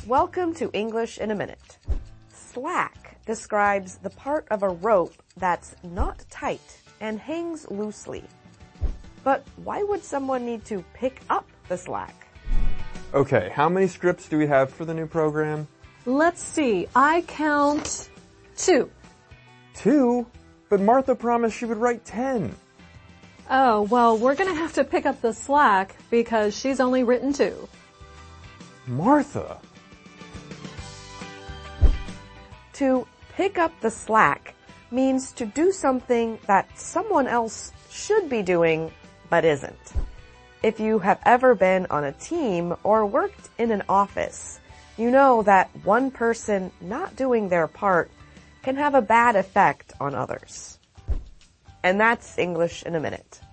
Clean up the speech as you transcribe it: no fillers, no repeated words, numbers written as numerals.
Welcome to English in a Minute. Slack describes the part of a rope that's not tight and hangs loosely. But why would someone need to pick up the slack? Okay, how many strips do we have for the new program? Let's see, I count 2. 2? But Martha promised she would write 10. Oh, well, we're gonna have to pick up the slack because she's only written 2. Martha! To pick up the slack means to do something that someone else should be doing but isn't. If you have ever been on a team or worked in an office, you know that one person not doing their part can have a bad effect on others. And that's English in a Minute.